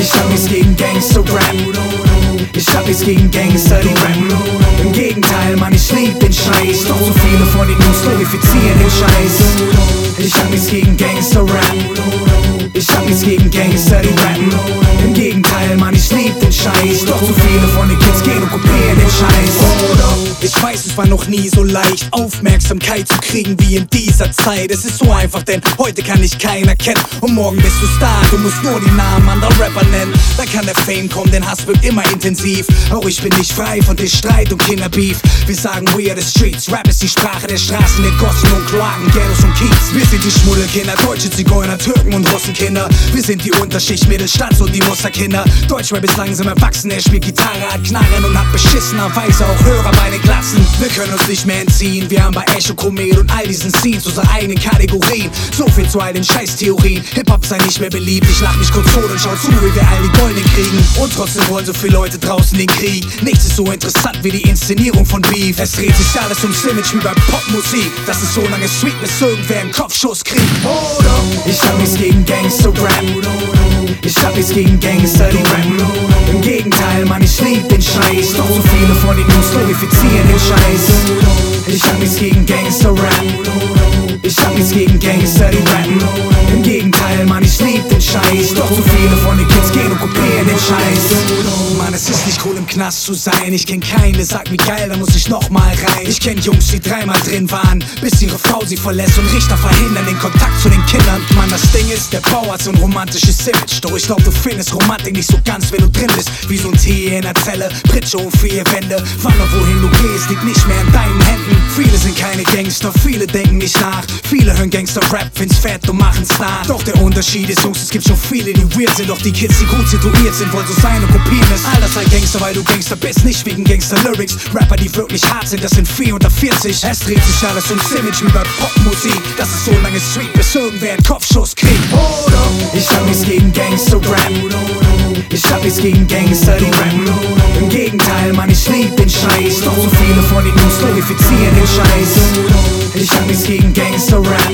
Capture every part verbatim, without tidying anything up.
Ich hab nichts gegen Gangster-Rap. Ich hab nichts gegen Gangster, die rappen. Im Gegenteil, Mann, ich lieb den Scheiß. Doch so viele von den Jungs glorifizieren den Scheiß. Ich hab nichts gegen Gangster-Rap. Ich hab nichts gegen Gangster, die rappen. Im Gegenteil, Mann, ich lieb den Scheiß. Doch so viele von den Kids gehen und kopieren den Scheiß. Oder ich weiß, es war noch nie so leicht, Aufmerksamkeit zu kriegen wie in dieser Zeit. Es ist so einfach, denn heute kann dich keiner kennen und morgen bist du Star. Du musst nur die Namen anderer Rapper nennen, dann kann der Fame kommen, denn Hass wirkt immer intensiv. Auch ich bin nicht frei von des Streit und Kinderbeef. Wir sagen we are the streets, Rap ist die Sprache der Straßen, der Gossen und Kloaken, Ghettos und Kiez. Wir sind die Schmuddelkinder, Deutsche, Zigeuner, Türken und Russenkinder. Wir sind die Unterschicht, Mittelstadt und die Musterkinder. Deutschrap ist langsam erwachsen, er spielt Gitarre, hat Knarren und hat beschissenerweise auch Hörer bei den Glatzen. Wir können uns nicht mehr entziehen, wir haben bei Echo, Komet und all diesen Scenes unsere eigenen Kategorien. So viel zu all den Scheiß-Theorien, Hip-Hop sei nicht mehr beliebt. Ich lach mich kurz tot und schau zu, wie wir all die Goldenen kriegen. Und trotzdem wollen so viele Leute draußen den Krieg. Nichts ist so interessant wie die Inszenierung von Beef. Es dreht sich alles ums Image wie bei Popmusik. Das ist so lange sweet, bis irgendwer einen Kopfschuss kriegt. Oder ich hab nichts gegen Gangster-Rap. Ich hab nichts gegen Gangster, die rappen. Im Gegenteil, Mann, ich lieb den Scheiß. Doch so viele von den Jungs glorifizieren den Scheiß. Ich hab nichts gegen Gangster-Rap. Ich hab nichts gegen Gangster, die rappen. Im Gegenteil, Mann, ich lieb den Scheiß. Doch so viele von den Kids gehen und kopieren den Scheiß. Mann, es ist nicht cool im Knast zu sein. Ich kenn keinen, der sagt, wie geil, da muss ich nochmal rein. Ich kenn Jungs, die dreimal drin waren, bis ihre Frau sie verlässt und Richter verhindern den Kontakt zu den Kindern. Mann, das Ding ist, der Bau hat so ein romantisches Image. Doch ich glaub, du findest Romantik nicht so ganz, wenn du drin bist. Wie so ein Tier in der Zelle, Pritsche und vier Wände. Wann und wohin du gehst, liegt nicht mehr in deinen Händen. Viele sind keine Gangster, viele denken nicht nach. Viele hören Gangster-Rap, find's fett und machen's nach. Doch der Unterschied ist, Jungs, es gibt schon viele, die weird sind. Doch die Kids, die gut situiert sind, wollen so sein und kopieren es. All das sei Gangster, weil du Gangster bist, nicht wegen Gangster-Lyrics. Rapper, die wirklich hart sind, das sind vier unter vierzig. Es dreht sich alles ums Image wie bei Popmusik. Das ist so lange sweet, bis irgendwer einen Kopfschuss kriegt. Oder ich hab nichts gegen Gangster-Rap. Ich hab nichts gegen Gangster, die rappen. Im Gegenteil, Mann, ich lieb den Scheiß. Doch so viele von den Jungs glorifizieren den Scheiß. Ich hab nichts gegen Gangster-Rap.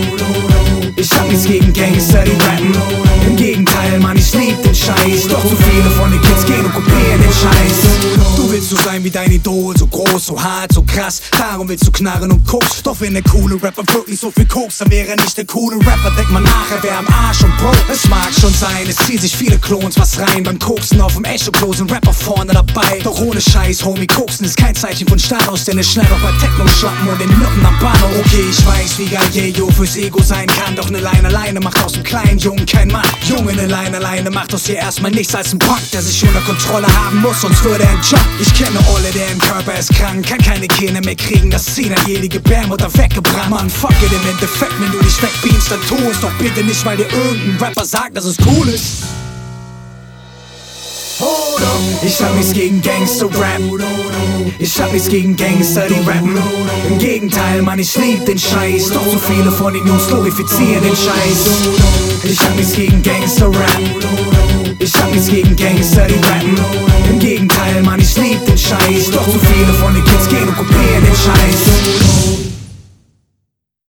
Ich hab nichts gegen Gangster, die rappen. Im Gegenteil, Mann, ich lieb den Scheiß. Doch so viele von den Kids gehen und kopieren den Scheiß. Du willst so sein wie dein Idol, so groß, so hart, so krass. Darum willst du knarren und guckst. Doch wenn der coole Rapper wirklich so viel kokst, dann wäre er nicht der coole Rapper. Denkt man nachher, wer am Arsch und Bro. Es mag schon sein, es ziehen sich viele Klons was rein. Beim Koksen auf dem Echo-Klo sind Rapper vorne dabei. Doch ohne Scheiß, Homie, Koksen ist kein Zeichen von Status. Denn es schnell auch bei Techno-Schlappen und den Nutten am Bahnhof. Okay, ich weiß, wie geil Jejo fürs Ego sein kann. Doch ne Line alleine macht aus dem kleinen Jungen kein Mann. Junge, ne Line alleine macht aus hier erstmal nichts als ein Punk, der sich unter Kontrolle haben muss, sonst würde er ein Job. Ich kenne Olle, der im Körper ist krank, kann keine Kinder mehr kriegen, das Ziel hat jede Gebärmutter weggebrannt. Mann, fuck it, im Endeffekt, wenn du dich wegbeamst, dann tu es doch bitte nicht, weil dir irgendein Rapper sagt, dass es cool ist. Ich hab nichts gegen Gangster-Rap. Ich hab nichts gegen Gangster, die rappen. Im Gegenteil, Mann, ich lieb den Scheiß. Doch so viele von den Jungs glorifizieren den Scheiß. Ich hab nichts gegen Gangster-Rap. Ich hab nichts gegen Gangster, die rappen. Im Gegenteil, Mann, ich lieb den Scheiß. Doch so viele von den Kids gehen und kopieren den Scheiß.